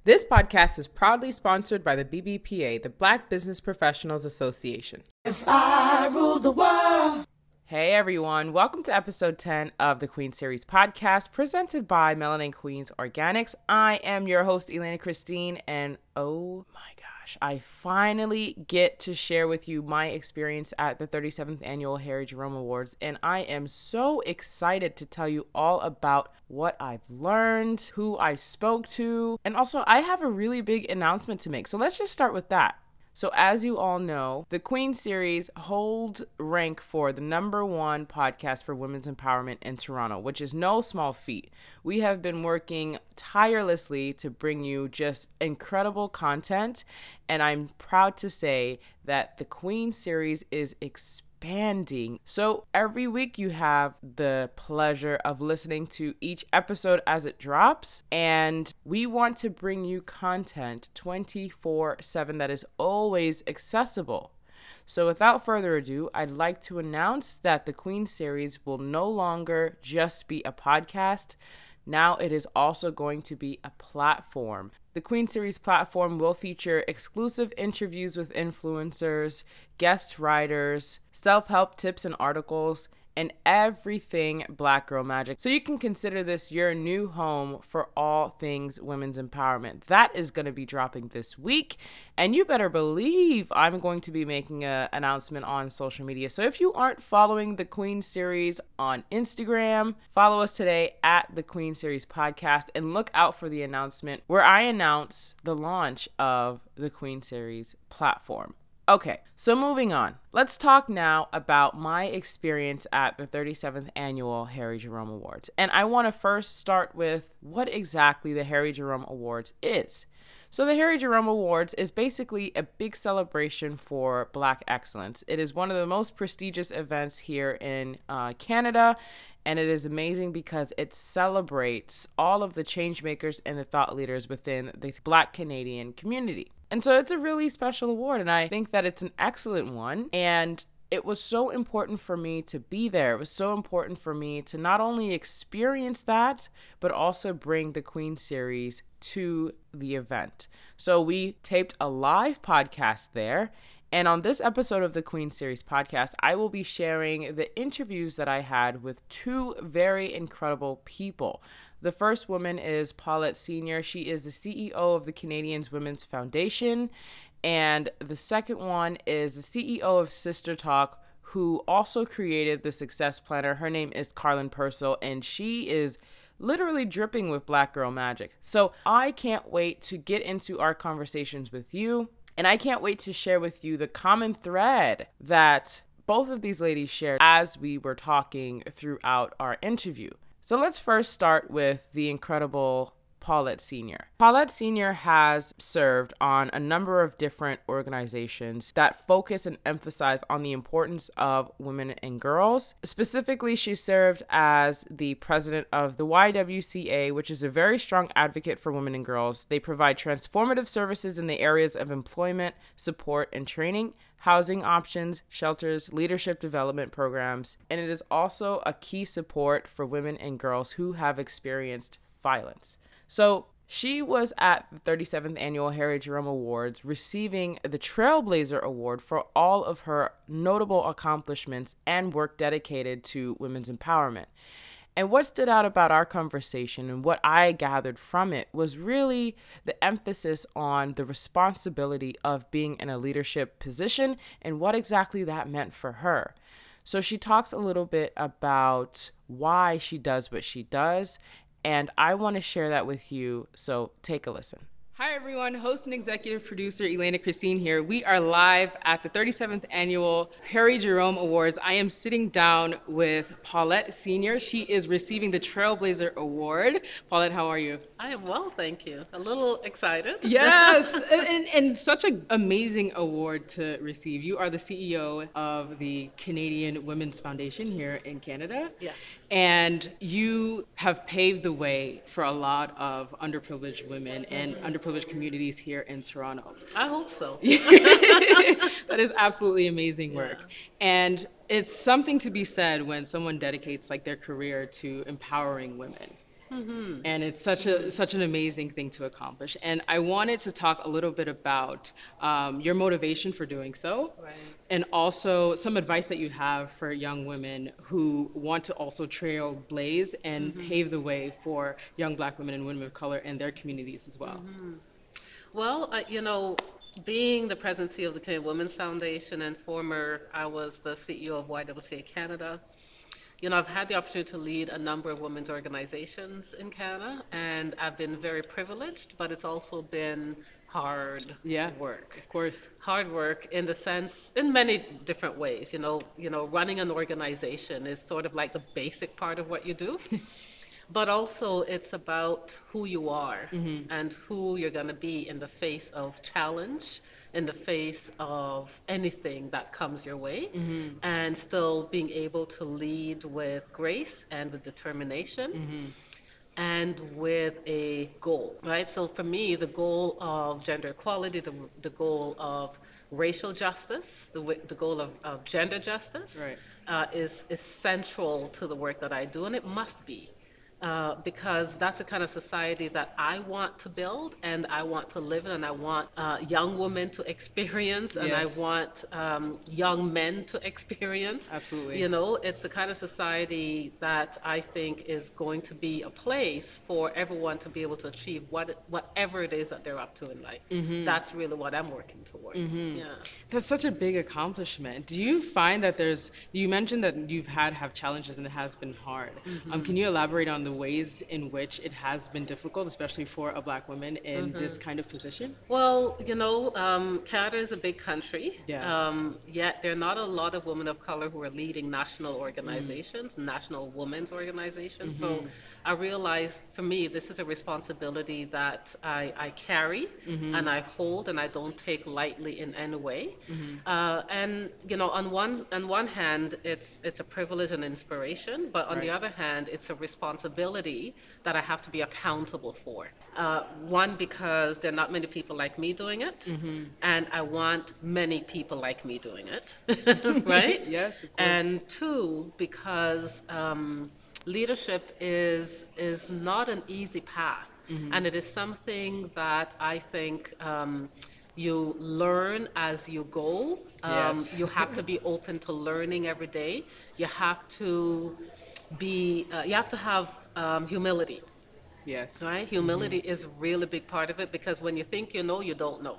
This podcast is proudly sponsored by the BBPA, the Black Business Professionals Association. If I ruled the world. Hey everyone, welcome to episode 10 of the Queen Series podcast presented by Melanin Queens Organics. I am your host, Elena Christine, and oh my gosh, I finally get to share with you my experience at the 37th Annual Harry Jerome Awards, and I am so excited to tell you all about what I've learned, who I spoke to, and also I have a really big announcement to make. So let's just start with that. So as you all know, the Queen Series hold rank for the #1 podcast for women's empowerment in Toronto, which is no small feat. We have been working tirelessly to bring you just incredible content, and I'm proud to say that the Queen Series is expanding. So every week you have the pleasure of listening to each episode as it drops, and we want to bring you content 24/7 that is always accessible. So without further ado, I'd like to announce that the Queen Series will no longer just be a podcast. Now it is also going to be a platform. The Queen Series platform will feature exclusive interviews with influencers, guest writers, self-help tips and articles, and everything Black Girl Magic. So you can consider this your new home for all things women's empowerment. That is going to be dropping this week, and you better believe I'm going to be making an announcement on social media. So if you aren't following the Queen Series on Instagram, follow us today at the Queen Series podcast and look out for the announcement where I announce the launch of the Queen Series platform. Okay, so moving on. Let's talk now about my experience at the 37th Annual Harry Jerome Awards. And I want to first start with what exactly the Harry Jerome Awards is. So the Harry Jerome Awards is basically a big celebration for Black excellence. It is one of the most prestigious events here in Canada, and it is amazing because it celebrates all of the change makers and the thought leaders within the Black Canadian community. And so it's a really special award, and I think that it's an excellent one. And it was so important for me to be there. It was so important for me to not only experience that, but also bring the Queen Series to the event. So we taped a live podcast there. And on this episode of the Queen Series podcast, I will be sharing the interviews that I had with two very incredible people. The first woman is Paulette Senior. She is the CEO of the Canadian Women's Foundation. And the second one is the CEO of Sister Talk, who also created the Success Planner. Her name is Carlin Purcell, and she is literally dripping with Black Girl Magic. So I can't wait to get into our conversations with you. And I can't wait to share with you the common thread that both of these ladies shared as we were talking throughout our interview. So let's first start with the incredible Paulette Senior. Paulette Senior has served on a number of different organizations that focus and emphasize on the importance of women and girls. Specifically, she served as the president of the YWCA, which is a very strong advocate for women and girls. They provide transformative services in the areas of employment, support, and training, housing options, shelters, leadership development programs, and it is also a key support for women and girls who have experienced violence. So she was at the 37th Annual Harry Jerome Awards receiving the Trailblazer Award for all of her notable accomplishments and work dedicated to women's empowerment. And what stood out about our conversation and what I gathered from it was really the emphasis on the responsibility of being in a leadership position and what exactly that meant for her. So she talks a little bit about why she does what she does, and I want to share that with you, so take a listen. Hi everyone, host and executive producer Elena Christine here. We are live at the 37th Annual Harry Jerome Awards. I am sitting down with Paulette Senior. She is receiving the Trailblazer Award. Paulette, how are you? I am well, thank you. A little excited. Yes, and such an amazing award to receive. You are the CEO of the Canadian Women's Foundation here in Canada. Yes. And you have paved the way for a lot of underprivileged women and underprivileged communities here in Toronto. I hope so. That is absolutely amazing work. Yeah. And it's something to be said when someone dedicates like their career to empowering women. And it's such an amazing thing to accomplish. And I wanted to talk a little bit about your motivation for doing so, Right. and also some advice that you have for young women who want to also trailblaze and pave the way for young Black women and women of color in their communities as well. Well, being the presidency of the Canadian Women's Foundation and I was the CEO of YWCA Canada. I've had the opportunity to lead a number of women's organizations in Canada, and I've been very privileged, but it's also been hard work. Of course. Hard work in the sense, in many different ways. Running an organization is sort of like the basic part of what you do. But also it's about who you are and who you're going to be in the face of challenge, in the face of anything that comes your way, and still being able to lead with grace and with determination and with a goal, right? So for me, the goal of gender equality, the goal of racial justice, the goal of gender justice is central to the work that I do, and it must be. Because that's the kind of society that I want to build and I want to live in, and I want young women to experience, and I want young men to experience. Absolutely. It's the kind of society that I think is going to be a place for everyone to be able to achieve whatever it is that they're up to in life. That's really what I'm working towards. Yeah. That's such a big accomplishment. Do you find that you mentioned that you've have challenges and it has been hard. Can you elaborate on the ways in which it has been difficult, especially for a Black woman in this kind of position? Well, Canada is a big country, yet there are not a lot of women of color who are leading national organizations, national women's organizations. So I realized, for me, this is a responsibility that I carry and I hold, and I don't take lightly in any way. And on one hand, it's a privilege and inspiration, but on the other hand, it's a responsibility that I have to be accountable for. One, because there are not many people like me doing it, and I want many people like me doing it, right? Yes, of course. And two, because leadership is not an easy path, and it is something that I think you learn as you go. You have to be open to learning every day. You have to have humility. Yes. Right? Humility is a really big part of it, because when you think you know, you don't know.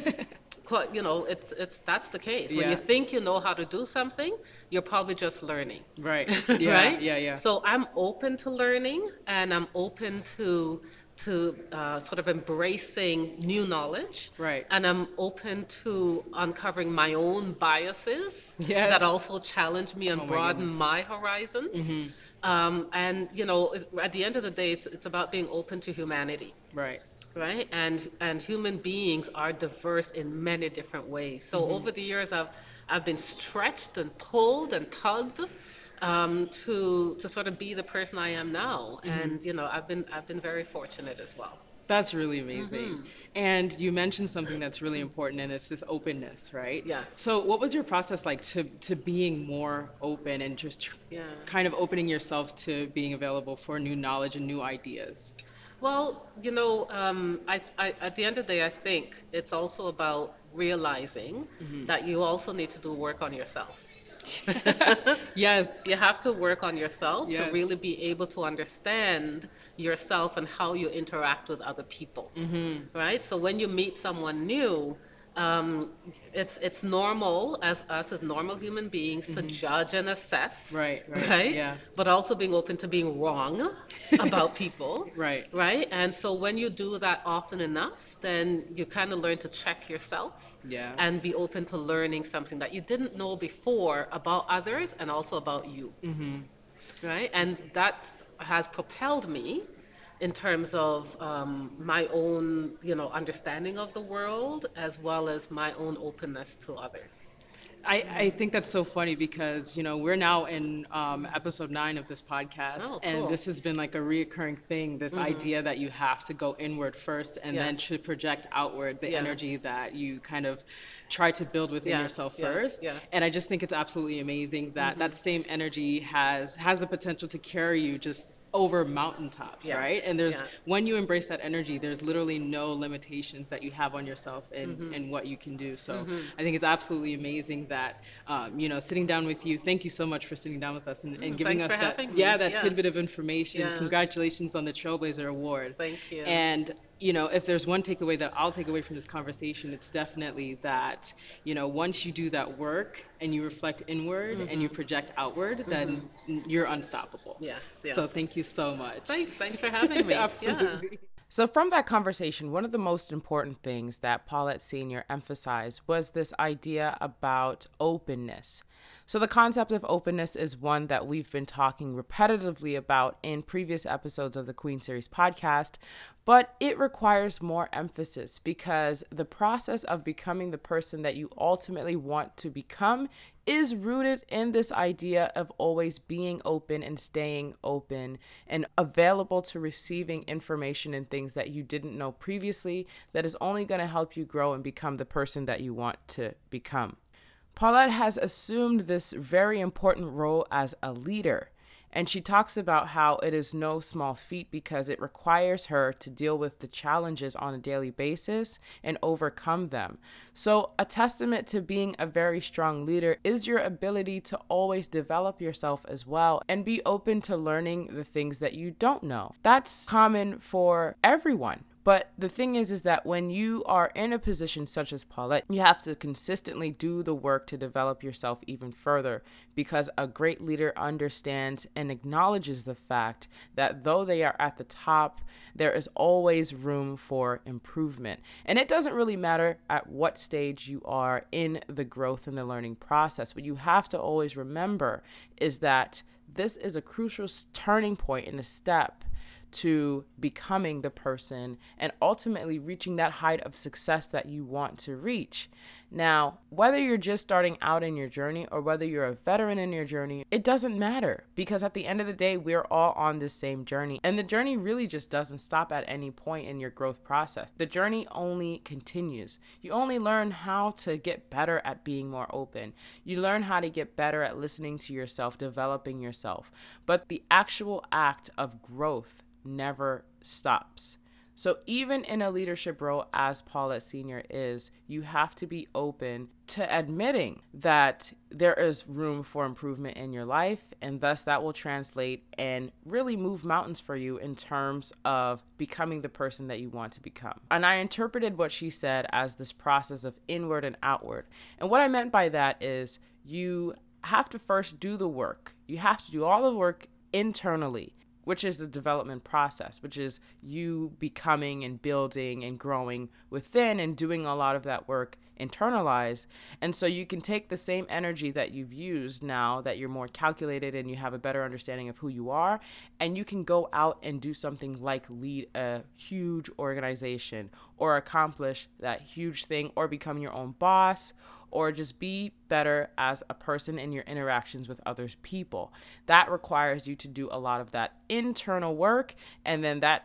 That's the case. When you think you know how to do something, you're probably just learning. Right. Right? Yeah. So I'm open to learning, and I'm open to sort of embracing new knowledge. Right. And I'm open to uncovering my own biases that also challenge me and broaden my horizons. And at the end of the day, it's about being open to humanity. Right. Right? And human beings are diverse in many different ways. So over the years, I've been stretched and pulled and tugged to sort of be the person I am now. And I've been very fortunate as well. That's really amazing. And you mentioned something that's really important, and it's this openness, right? Yes. So what was your process like to being more open and just kind of opening yourself to being available for new knowledge and new ideas? Well, I at the end of the day, I think it's also about realizing that you also need to do work on yourself. Yes. You have to work on yourself to really be able to understand yourself and how you interact with other people, right? So when you meet someone new, it's normal as normal human beings to judge and assess, right? Yeah. But also being open to being wrong about people, right? And so when you do that often enough, then you kind of learn to check yourself, and be open to learning something that you didn't know before about others and also about you, right? And that has propelled me in terms of my own, understanding of the world, as well as my own openness to others. I think that's so funny because, we're now in episode 9 of this podcast, and this has been like a reoccurring thing, this idea that you have to go inward first and then to project outward the energy that you kind of try to build within yourself first. And I just think it's absolutely amazing that that same energy has the potential to carry you just over mountaintops, Yes, right? And there's, yeah. when you embrace that energy, there's literally no limitations that you have on yourself and what you can do. So I think it's absolutely amazing that, sitting down with you, thank you so much for sitting down with us and giving Thanks us for that, having me. that tidbit of information. Yeah. Congratulations on the Trailblazer Award. Thank you. And if there's one takeaway that I'll take away from this conversation, it's definitely that, once you do that work and you reflect inward and you project outward, then you're unstoppable. Yes. So thank you so much. Thanks for having me. Absolutely. Yeah. So from that conversation, one of the most important things that Paulette Sr. emphasized was this idea about openness. So the concept of openness is one that we've been talking repetitively about in previous episodes of the Queen Series podcast, but it requires more emphasis because the process of becoming the person that you ultimately want to become is rooted in this idea of always being open and staying open and available to receiving information and things that you didn't know previously that is only going to help you grow and become the person that you want to become. Paulette has assumed this very important role as a leader, and she talks about how it is no small feat because it requires her to deal with the challenges on a daily basis and overcome them. So a testament to being a very strong leader is your ability to always develop yourself as well and be open to learning the things that you don't know. That's common for everyone. But the thing is that when you are in a position such as Paulette, you have to consistently do the work to develop yourself even further because a great leader understands and acknowledges the fact that though they are at the top, there is always room for improvement. And it doesn't really matter at what stage you are in the growth and the learning process. What you have to always remember is that this is a crucial turning point in a step to becoming the person and ultimately reaching that height of success that you want to reach. Now, whether you're just starting out in your journey or whether you're a veteran in your journey, it doesn't matter because at the end of the day, we're all on this same journey. And the journey really just doesn't stop at any point in your growth process. The journey only continues. You only learn how to get better at being more open. You learn how to get better at listening to yourself, developing yourself. But the actual act of growth never stops. So even in a leadership role as Paulette Sr. is, you have to be open to admitting that there is room for improvement in your life, and thus that will translate and really move mountains for you in terms of becoming the person that you want to become. And I interpreted what she said as this process of inward and outward. And what I meant by that is you have to first do the work. You have to do all the work internally, which is the development process, which is you becoming and building and growing within and doing a lot of that work internalized. And so you can take the same energy that you've used now that you're more calculated and you have a better understanding of who you are, and you can go out and do something like lead a huge organization or accomplish that huge thing or become your own boss or just be better as a person in your interactions with other people. That requires you to do a lot of that internal work, and then that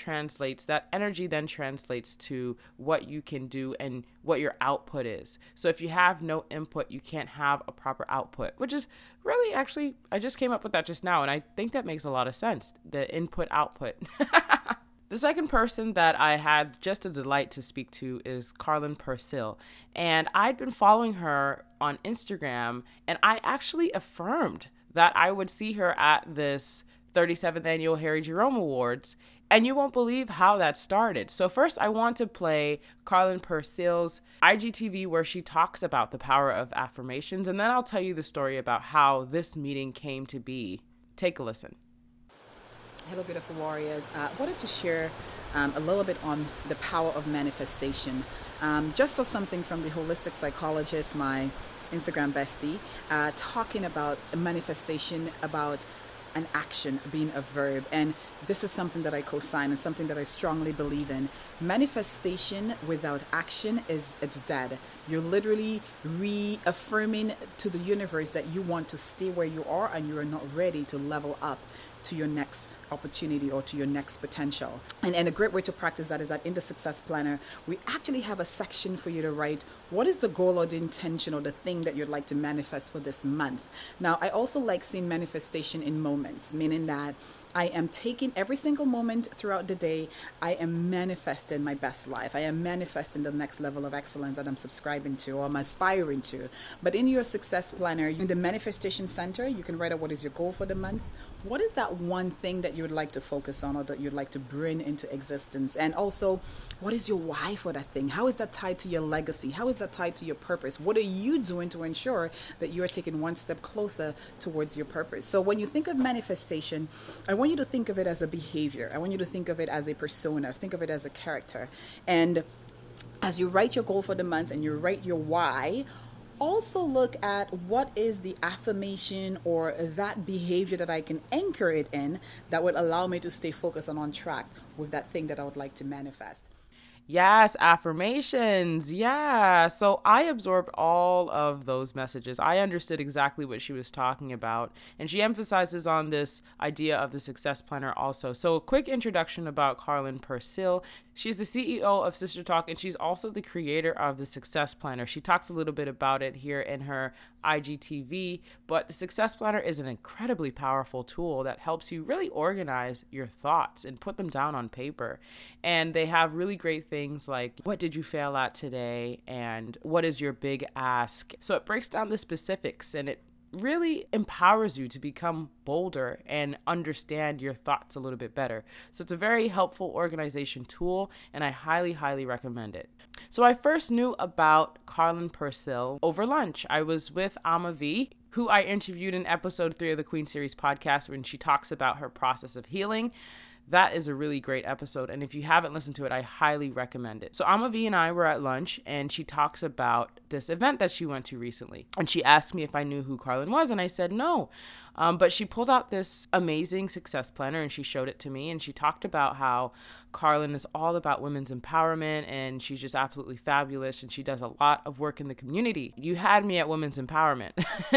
energy then translates to what you can do and what your output is. So if you have no input, you can't have a proper output, which is really actually, I just came up with that just now, and I think that makes a lot of sense, the input-output. The second person that I had just a delight to speak to is Carlin Purcell, and I'd been following her on Instagram, and I actually affirmed that I would see her at this 37th Annual Harry Jerome Awards, and you won't believe how that started. So first, I want to play Carlin Purcell's IGTV where she talks about the power of affirmations, and then I'll tell you the story about how this meeting came to be. Take a listen. Hello, beautiful warriors. I wanted to share a little bit on the power of manifestation. Just saw something from the holistic psychologist, my Instagram bestie, talking about manifestation, about an action being a verb. And this is something that I co-sign and something that I strongly believe in. Manifestation without action it's dead. You're literally reaffirming to the universe that you want to stay where you are and you are not ready to level up. to your next opportunity or to your next potential. And a great way to practice that is that in the Success Planner, we actually have a section for you to write what is the goal or the intention or the thing that you'd like to manifest for this month. Now, I also like seeing manifestation in moments, meaning that I am taking every single moment throughout the day. I am manifesting my best life. I am manifesting the next level of excellence that I'm subscribing to or I'm aspiring to. But in your Success Planner, in the Manifestation Center, you can write out what is your goal for the month. What is that one thing that you would like to focus on or that you'd like to bring into existence? And also, what is your why for that thing? How is that tied to your legacy? How is that tied to your purpose? What are you doing to ensure that you are taking one step closer towards your purpose? So when you think of manifestation, I want you to think of it as a behavior. I want you to think of it as a persona. Think of it as a character. And as you write your goal for the month and you write your why, also look at what is the affirmation or that behavior that I can anchor it in that would allow me to stay focused and on track with that thing that I would like to manifest. Yes, affirmations. Yeah. So I absorbed all of those messages. I understood exactly what she was talking about. And she emphasizes on this idea of the Success Planner also. So a quick introduction about Carlin Purcell. She's the CEO of Sister Talk, and she's also the creator of the Success Planner. She talks a little bit about it here in her IGTV, but the Success Planner is an incredibly powerful tool that helps you really organize your thoughts and put them down on paper. And they have really great things like, what did you fail at today? And what is your big ask? So it breaks down the specifics and it really empowers you to become bolder and understand your thoughts a little bit better. So it's a very helpful organization tool, and I highly, highly recommend it. So I first knew about Carlin Purcell over lunch. I was with Amavi, who I interviewed in episode 3 of the Queen Series podcast when she talks about her process of healing. That is a really great episode, and if you haven't listened to it, I highly recommend it. So Amavi and I were at lunch, and she talks about this event that she went to recently. And she asked me if I knew who Carlin was, and I said no. But she pulled out this amazing success planner, and she showed it to me, and she talked about how Carlin is all about women's empowerment, and she's just absolutely fabulous, and she does a lot of work in the community. You had me at women's empowerment.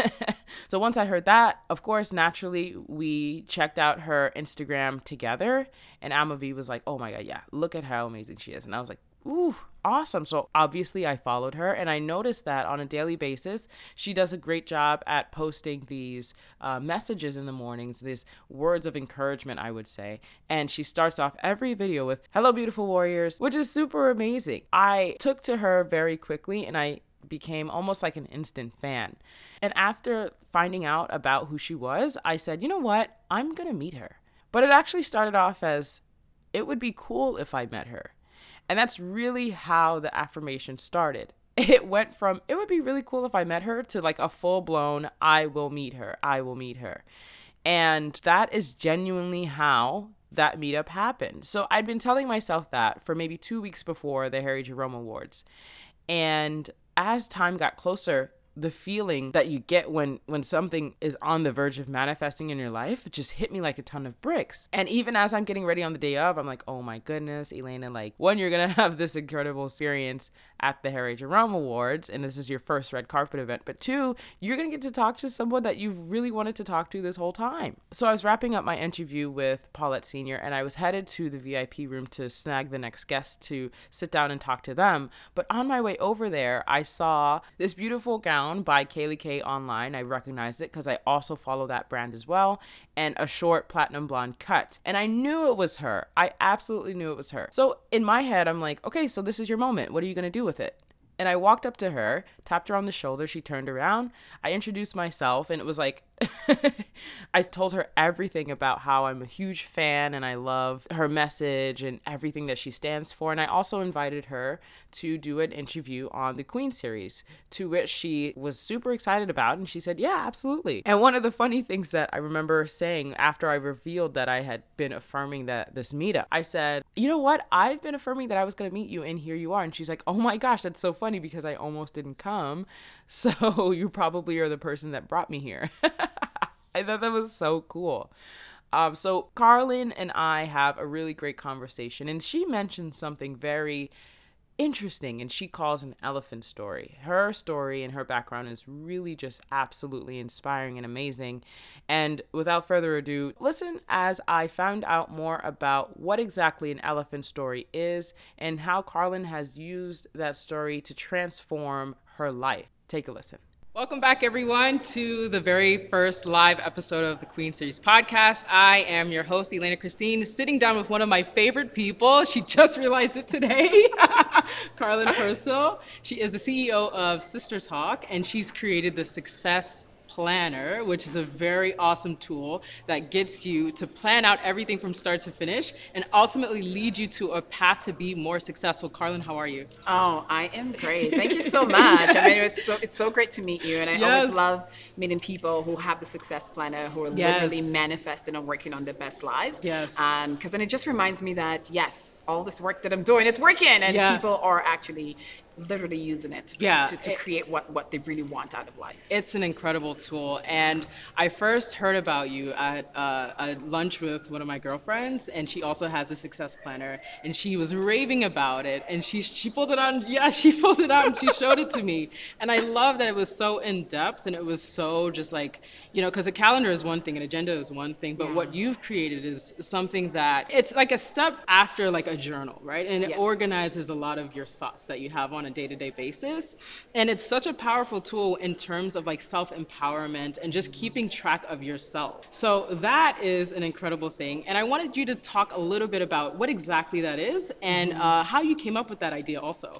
So once I heard that, of course, naturally, we checked out her Instagram together, and Amavi was like, oh my God, yeah, look at how amazing she is. And I was like, ooh, awesome. So obviously I followed her, and I noticed that on a daily basis, she does a great job at posting these messages in the mornings, these words of encouragement, I would say. And she starts off every video with, hello, beautiful warriors, which is super amazing. I took to her very quickly, and I became almost like an instant fan. And after finding out about who she was, I said, you know what? I'm going to meet her. But it actually started off as, it would be cool if I met her. And that's really how the affirmation started. It went from, it would be really cool if I met her, to like a full-blown, I will meet her. I will meet her. And that is genuinely how that meetup happened. So I'd been telling myself that for maybe 2 weeks before the Harry Jerome Awards. And as time got closer, the feeling that you get when something is on the verge of manifesting in your life, it just hit me like a ton of bricks. And even as I'm getting ready on the day of, I'm like, oh my goodness, Elena, like, one, you're going to have this incredible experience at the Harry Jerome Awards, and this is your first red carpet event. But 2, you're going to get to talk to someone that you've really wanted to talk to this whole time. So I was wrapping up my interview with Paulette Sr., and I was headed to the VIP room to snag the next guest to sit down and talk to them. But on my way over there, I saw this beautiful gown by Kaylee K online. I recognized it because I also follow that brand as well, and a short platinum blonde cut. And I knew it was her. I absolutely knew it was her. So in my head, I'm like, okay, so this is your moment. What are you going to do with it? And I walked up to her, tapped her on the shoulder. She turned around. I introduced myself, and it was like, I told her everything about how I'm a huge fan and I love her message and everything that she stands for. And I also invited her to do an interview on the Queen Series, to which she was super excited about. And she said, yeah, absolutely. And one of the funny things that I remember saying after I revealed that I had been affirming that this meetup, I said, you know what? I've been affirming that I was going to meet you, and here you are. And she's like, oh my gosh, that's so funny because I almost didn't come. So you probably are the person that brought me here. I thought that was so cool. So Carlin and I have a really great conversation, and she mentioned something very interesting and she calls an elephant story. Her story and her background is really just absolutely inspiring and amazing. And without further ado, listen as I found out more about what exactly an elephant story is and how Carlin has used that story to transform her life. Take a listen. Welcome back, everyone, to the very first live episode of the Queen Series podcast. I am your host, Elena Christine, sitting down with one of my favorite people. She just realized it today, Carlin Purcell. She is the CEO of Sister Talk, and she's created the Success Planner, which is a very awesome tool that gets you to plan out everything from start to finish and ultimately lead you to a path to be more successful. Carlin, how are you? Oh, I am great. Thank you so much. I mean, it's so great to meet you. And I always love meeting people who have the Success Planner, who are literally manifesting and working on their best lives. Yes. Because then it just reminds me that, yes, all this work that I'm doing, it's working. And people are actually literally using it to create what they really want out of life. It's an incredible tool. And I first heard about you at a lunch with one of my girlfriends, and she also has a Success Planner, and she was raving about it. And she pulled it on. Yeah, she pulled it out and she showed it to me. And I love that it was so in depth and it was so just like, because a calendar is one thing, an agenda is one thing, but what you've created is something that it's like a step after like a journal, right? And it organizes a lot of your thoughts that you have on a day-to-day basis. And it's such a powerful tool in terms of like self-empowerment and just keeping track of yourself. So that is an incredible thing. And I wanted you to talk a little bit about what exactly that is and how you came up with that idea also.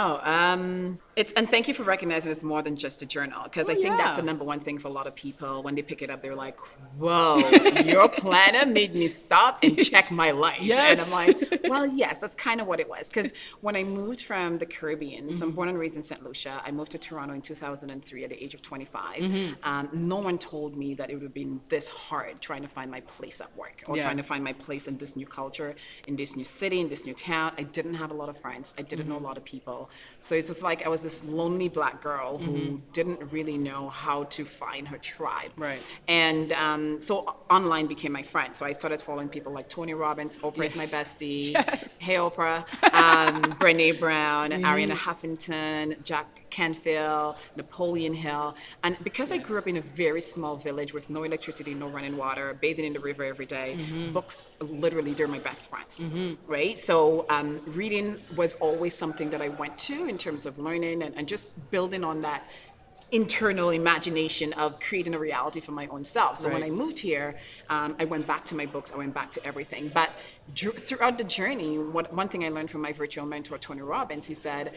And thank you for recognizing it's more than just a journal, because I think that's the number one thing for a lot of people. When they pick it up, they're like, whoa, your planner made me stop and check my life. Yes. And I'm like, well, yes, that's kind of what it was. Because when I moved from the Caribbean, so I'm born and raised in St. Lucia, I moved to Toronto in 2003 at the age of 25. No one told me that it would have been this hard trying to find my place at work or trying to find my place in this new culture, in this new city, in this new town. I didn't have a lot of friends. I didn't know a lot of people. So it was like I was this lonely Black girl who didn't really know how to find her tribe. Right. And so online became my friend. So I started following people like Tony Robbins. Oprah is my bestie. Yes. Hey, Oprah. Brené Brown, Ariana Huffington, Jack Canfield, Napoleon Hill. And because I grew up in a very small village with no electricity, no running water, bathing in the river every day, books literally they're my best friends, right? So reading was always something that I went to in terms of learning and just building on that internal imagination of creating a reality for my own self. So when I moved here, I went back to my books, I went back to everything. But throughout the journey, one thing I learned from my virtual mentor, Tony Robbins, he said,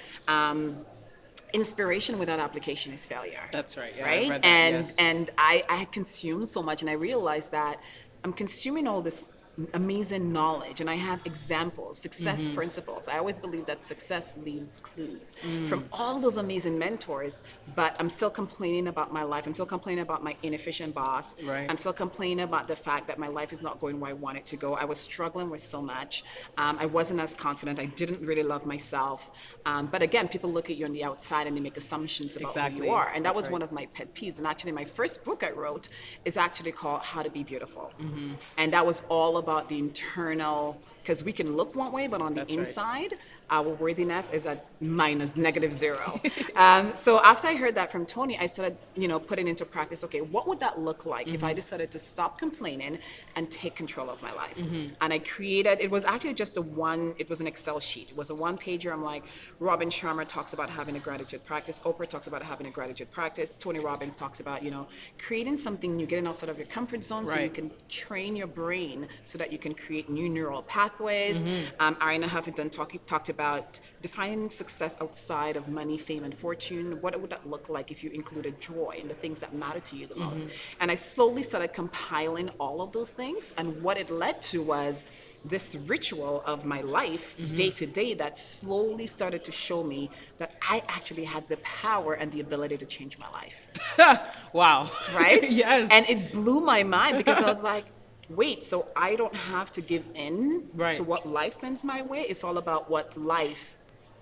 inspiration without application is failure. That's right. Yeah, right? I read that, And I had consumed so much, and I realized that I'm consuming all this amazing knowledge, and I have examples, success principles. I always believe that success leaves clues from all those amazing mentors, but I'm still complaining about my life. I'm still complaining about my inefficient boss. Right. I'm still complaining about the fact that my life is not going where I want it to go. I was struggling with so much. I wasn't as confident. I didn't really love myself. But again, people look at you on the outside and they make assumptions about who you are. And that was one of my pet peeves. And actually, my first book I wrote is actually called How to Be Beautiful. And that was all about the internal, because we can look one way, but on the inside, our worthiness is at -0. So after I heard that from Tony, I started, putting into practice, okay, what would that look like if I decided to stop complaining and take control of my life? And I created, it was actually just it was an Excel sheet. It was a one-pager. I'm like, Robin Sharma talks about having a gratitude practice. Oprah talks about having a gratitude practice. Tony Robbins talks about, creating something new, getting outside of your comfort zone so you can train your brain so that you can create new neural pathways. Ariana Huffington talked about defining success outside of money, fame, and fortune. What would that look like if you included joy and the things that matter to you the most? And I slowly started compiling all of those things. And what it led to was this ritual of my life day to day that slowly started to show me that I actually had the power and the ability to change my life. Wow. Right? Yes. And it blew my mind because I was like, wait, so I don't have to give in to what life sends my way. It's all about what life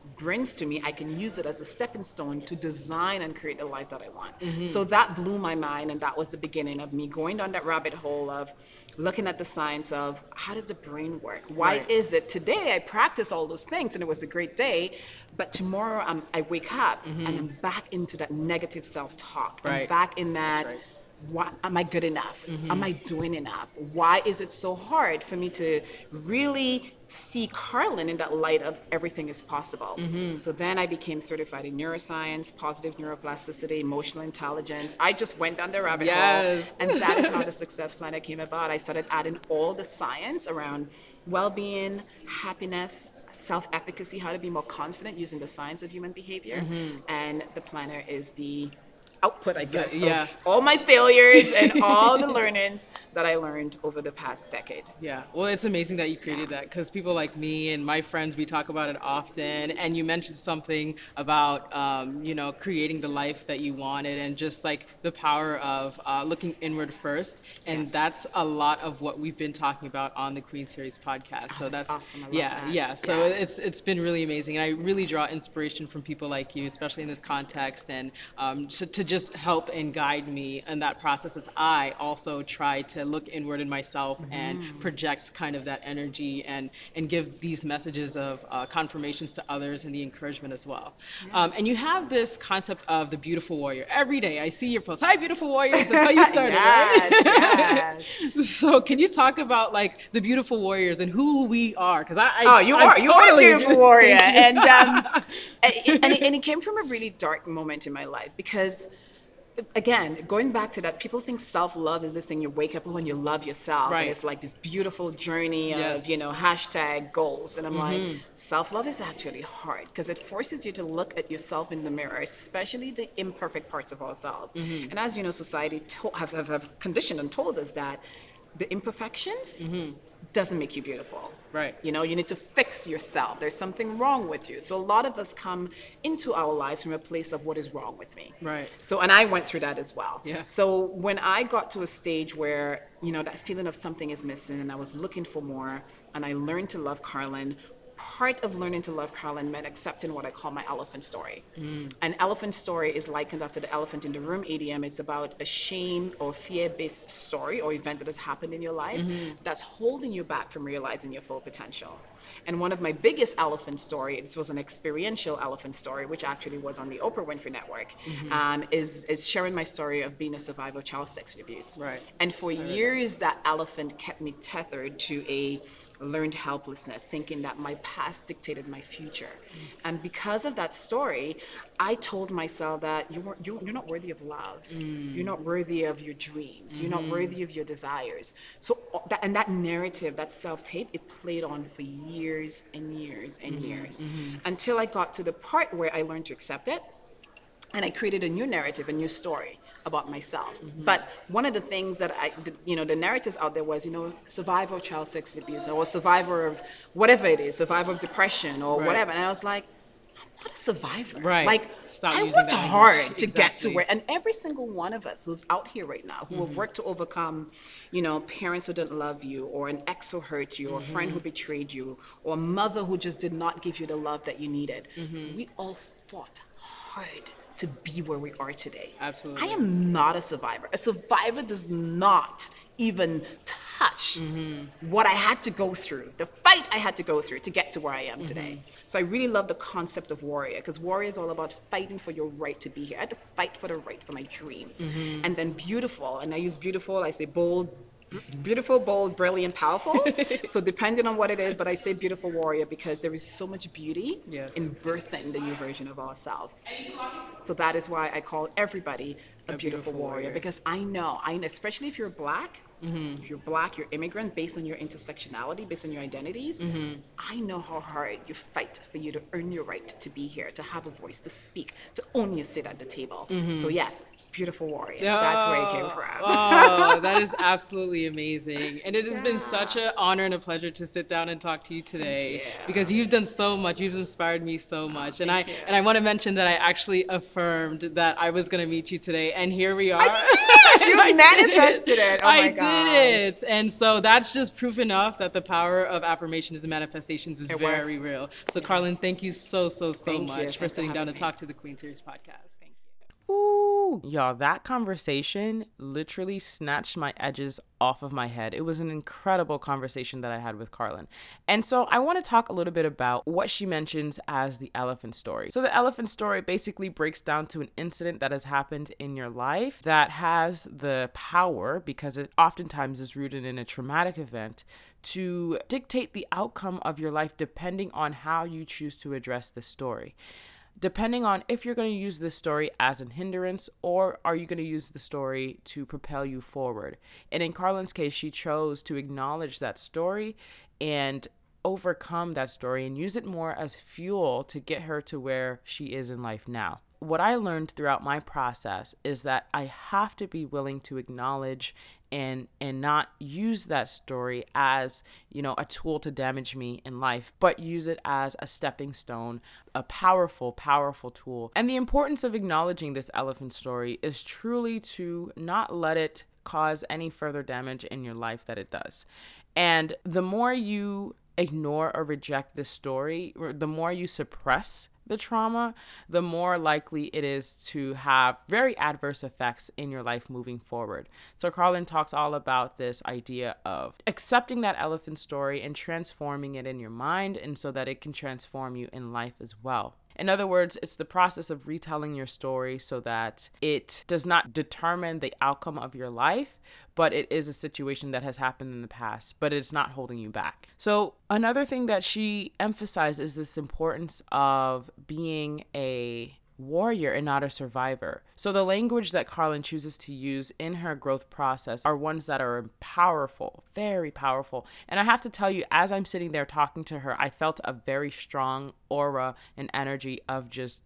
brings to me, I can use it as a stepping stone to design and create the life that I want. So that blew my mind, and that was the beginning of me going down that rabbit hole of looking at the science of how does the brain work? Why is it today I practice all those things and it was a great day, but tomorrow I wake up and I'm back into that negative self-talk. I'm back in that, what, am I good enough? Am I doing enough? Why is it so hard for me to really see Carlin in that light of everything is possible? So then I became certified in neuroscience, positive neuroplasticity, emotional intelligence. I just went down the rabbit hole, and that is how the Success Planner came about. I started adding all the science around well-being, happiness, self-efficacy, how to be more confident using the science of human behavior. And the planner is the output, I guess, of all my failures and all the learnings that I learned over the past decade. Yeah, well, it's amazing that you created that, because people like me and my friends, we talk about it often. And you mentioned something about, creating the life that you wanted, and just like the power of looking inward first. And that's a lot of what we've been talking about on the Queen Series podcast. So that's awesome. I love that. So it's been really amazing, and I really draw inspiration from people like you, especially in this context, and to just help and guide me in that process as I also try to look inward in myself and project kind of that energy and give these messages of confirmations to others and the encouragement as well. And you have this concept of the beautiful warrior. Every day I see your posts. Hi, beautiful warriors. That's how you started, right? So can you talk about like the beautiful warriors and who we are? Because you are a beautiful warrior. And it came from a really dark moment in my life, because again, going back to that, people think self-love is this thing you wake up when you love yourself, and it's like this beautiful journey of, hashtag goals. And I'm like, self-love is actually hard, because it forces you to look at yourself in the mirror, especially the imperfect parts of ourselves. And as you know, society have conditioned and told us that the imperfections doesn't make you beautiful. Right. You need to fix yourself. There's something wrong with you. So a lot of us come into our lives from a place of what is wrong with me. Right. So, and I went through that as well. Yeah. So when I got to a stage where, that feeling of something is missing and I was looking for more, and I learned to love Carlin, part of learning to love Carlin meant accepting what I call my elephant story. An elephant story is likened after the elephant in the room idiom. It's about a shame or fear-based story or event that has happened in your life that's holding you back from realizing your full potential. And one of my biggest elephant stories, it was an experiential elephant story, which actually was on the Oprah Winfrey Network, is sharing my story of being a survivor of child sexual abuse. Right. And for years, that elephant kept me tethered to a learned helplessness, thinking that my past dictated my future. And because of that story, I told myself that you're not worthy of love. You're not worthy of your dreams. You're not worthy of your desires. So that narrative, that self-tape, it played on for years and years and years, until I got to the part where I learned to accept it, and I created a new narrative, a new story about myself. But one of the things that the narratives out there was, survivor of child sexual abuse, or survivor of whatever it is, survivor of depression or whatever. And I was like, I'm not a survivor. Right. Like, I worked hard to get to where, and every single one of us who's out here right now, who have worked to overcome, parents who didn't love you, or an ex who hurt you, or a friend who betrayed you, or a mother who just did not give you the love that you needed. We all fought hard to be where we are today. Absolutely. I am not a survivor. A survivor does not even touch what I had to go through, the fight I had to go through to get to where I am today. So I really love the concept of warrior, because warrior is all about fighting for your right to be here. I had to fight for the right for my dreams. And then beautiful, and I use beautiful, I say bold, beautiful, bold, brilliant, powerful. So depending on what it is, but I say beautiful warrior because there is so much beauty in birthing the new version of ourselves. So that is why I call everybody a beautiful warrior, because I know, especially if you're Black, if you're Black, you're immigrant, based on your intersectionality, based on your identities, I know how hard you fight for you to earn your right to be here, to have a voice, to speak, to own your seat at the table. So yes, beautiful warriors. That's where it came from. Oh, that is absolutely amazing. And it has been such an honor and a pleasure to sit down and talk to you today, because you've done so much. You've inspired me so much. And I want to mention that I actually affirmed that I was going to meet you today, and here we are. You manifested it. Oh my I gosh. did. And so that's just proof enough that the power of affirmations and manifestations is It very works. real. So Carlin, thank you so Thank you. much Thanks for for sitting down having to me. talk to the Queen Series podcast. Thank you. Ooh, y'all, that conversation literally snatched my edges off of my head. It was an incredible conversation that I had with Carlin. And so I want to talk a little bit about what she mentions as the elephant story. So the elephant story basically breaks down to an incident that has happened in your life that has the power, because it oftentimes is rooted in a traumatic event, to dictate the outcome of your life depending on how you choose to address the story. Depending on if you're going to use this story as a hindrance or are you going to use the story to propel you forward. And in Carlin's case, she chose to acknowledge that story and overcome that story and use it more as fuel to get her to where she is in life now. What I learned throughout my process is that I have to be willing to acknowledge and not use that story as, a tool to damage me in life, but use it as a stepping stone, a powerful, powerful tool. And the importance of acknowledging this elephant story is truly to not let it cause any further damage in your life that it does. And the more you ignore or reject this story, or the more you suppress the trauma, the more likely it is to have very adverse effects in your life moving forward. So Carlin talks all about this idea of accepting that elephant story and transforming it in your mind, and so that it can transform you in life as well. In other words, it's the process of retelling your story so that it does not determine the outcome of your life, but it is a situation that has happened in the past, but it's not holding you back. So another thing that she emphasized is this importance of being a warrior and not a survivor. So the language that Carlin chooses to use in her growth process are ones that are powerful, very powerful. And I have to tell you, as I'm sitting there talking to her, I felt a very strong aura and energy of just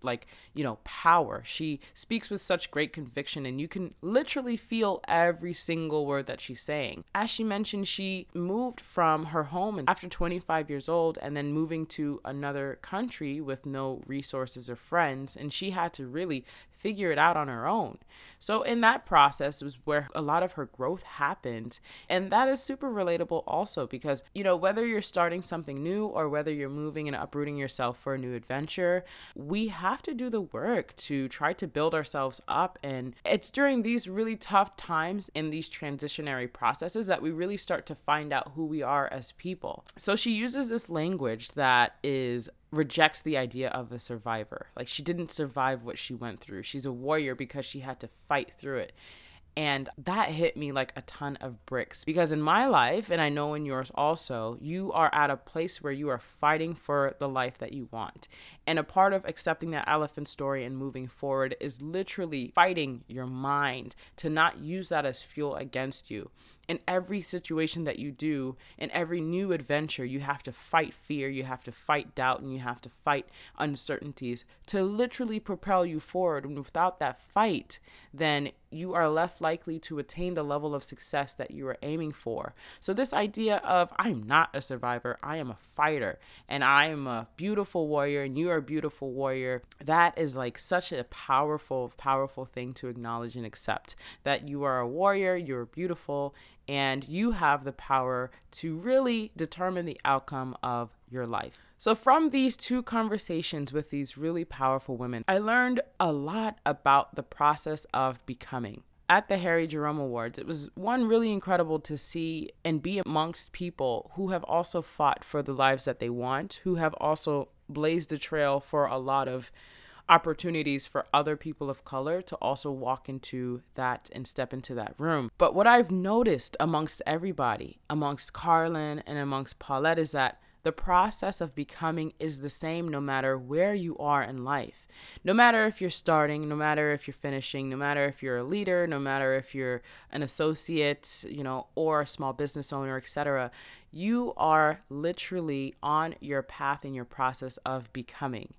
power. She speaks with such great conviction, and you can literally feel every single word that she's saying. As she mentioned, she moved from her home after 25 years old and then moving to another country with no resources or friends, and she had to really figure it out on her own. So in that process was where a lot of her growth happened. And that is super relatable also because, whether you're starting something new or whether you're moving and uprooting yourself for a new adventure, we have to do the work to try to build ourselves up. And it's during these really tough times in these transitionary processes that we really start to find out who we are as people. So she uses this language that rejects the idea of a survivor. Like, she didn't survive what she went through. She's a warrior because she had to fight through it. And that hit me like a ton of bricks, because in my life, and I know in yours also, you are at a place where you are fighting for the life that you want. And a part of accepting that elephant story and moving forward is literally fighting your mind to not use that as fuel against you. In every situation that you do, in every new adventure, you have to fight fear, you have to fight doubt, and you have to fight uncertainties to literally propel you forward. And without that fight, then you are less likely to attain the level of success that you are aiming for. So this idea of, I'm not a survivor, I am a fighter, and I am a beautiful warrior, and you are a beautiful warrior, that is like such a powerful, powerful thing to acknowledge and accept. That you are a warrior, you're beautiful, and you have the power to really determine the outcome of your life. So from these two conversations with these really powerful women, I learned a lot about the process of becoming. At the Harry Jerome Awards, it was really incredible to see and be amongst people who have also fought for the lives that they want, who have also blazed the trail for a lot of opportunities for other people of color to also walk into that and step into that room. But what I've noticed amongst everybody, amongst Carlin and amongst Paulette, is that the process of becoming is the same no matter where you are in life. No matter if you're starting, no matter if you're finishing, no matter if you're a leader, no matter if you're an associate, or a small business owner, etc. You are literally on your path in your process of becoming.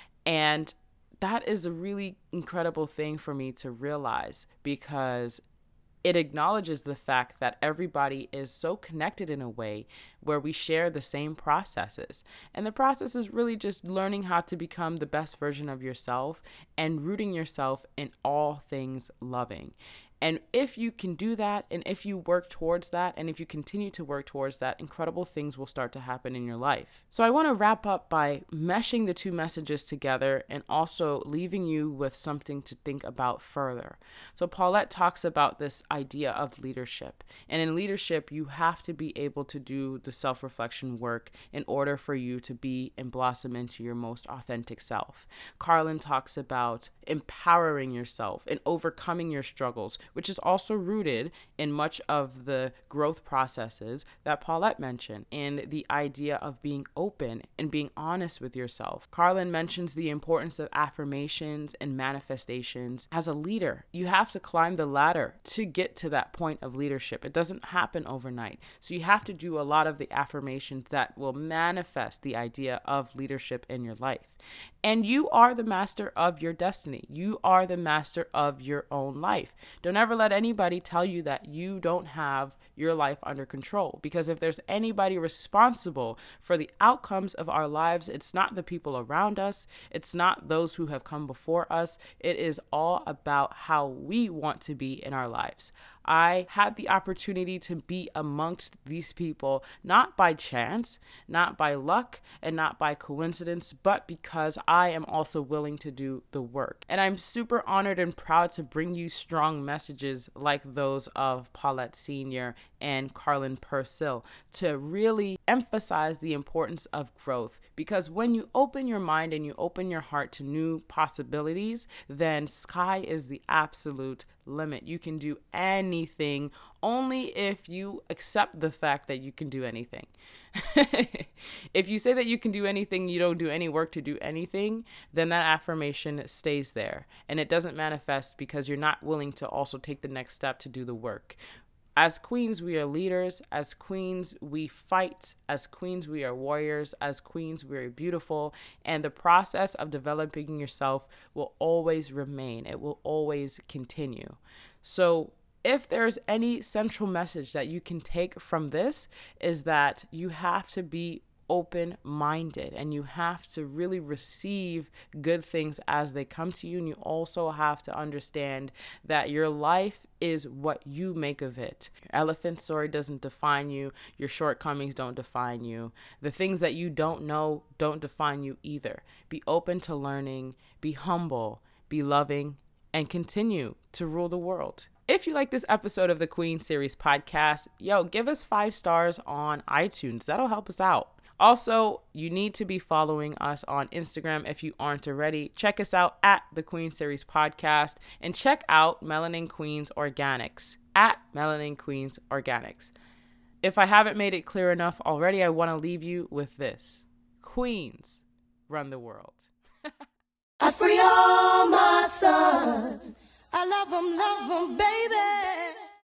And that is a really incredible thing for me to realize, because it acknowledges the fact that everybody is so connected in a way where we share the same processes. And the process is really just learning how to become the best version of yourself and rooting yourself in all things loving. And if you can do that, and if you work towards that, and if you continue to work towards that, incredible things will start to happen in your life. So I want to wrap up by meshing the two messages together and also leaving you with something to think about further. So Paulette talks about this idea of leadership. And in leadership, you have to be able to do the self-reflection work in order for you to be and blossom into your most authentic self. Carlin talks about empowering yourself and overcoming your struggles, which is also rooted in much of the growth processes that Paulette mentioned, and the idea of being open and being honest with yourself. Carlin mentions the importance of affirmations and manifestations. As a leader, you have to climb the ladder to get to that point of leadership. It doesn't happen overnight. So you have to do a lot of the affirmations that will manifest the idea of leadership in your life. And you are the master of your destiny. You are the master of your own life. Don't ever let anybody tell you that you don't have your life under control. Because if there's anybody responsible for the outcomes of our lives, it's not the people around us. It's not those who have come before us. It is all about how we want to be in our lives. I had the opportunity to be amongst these people, not by chance, not by luck, and not by coincidence, but because I am also willing to do the work. And I'm super honored and proud to bring you strong messages like those of Paulette Sr. and Carlin Purcell to really emphasize the importance of growth. Because when you open your mind and you open your heart to new possibilities, then sky is the absolute limit. You can do anything only if you accept the fact that you can do anything. If you say that you can do anything, you don't do any work to do anything, then that affirmation stays there and it doesn't manifest because you're not willing to also take the next step to do the work. As queens, we are leaders. As queens, we fight. As queens, we are warriors. As queens, we are beautiful. And the process of developing yourself will always remain. It will always continue. So if there's any central message that you can take from this, is that you have to be open-minded and you have to really receive good things as they come to you. And you also have to understand that your life is what you make of it. Your elephant story doesn't define you. Your shortcomings don't define you. The things that you don't know don't define you either. Be open to learning, be humble, be loving, and continue to rule the world. If you like this episode of the Queen Series podcast, give us 5 stars on iTunes. That'll help us out. Also, you need to be following us on Instagram if you aren't already. Check us out at the Queen Series Podcast and check out Melanin Queens Organics at Melanin Queens Organics. If I haven't made it clear enough already, I want to leave you with this. Queens run the world. I free all my sons. I love them, baby.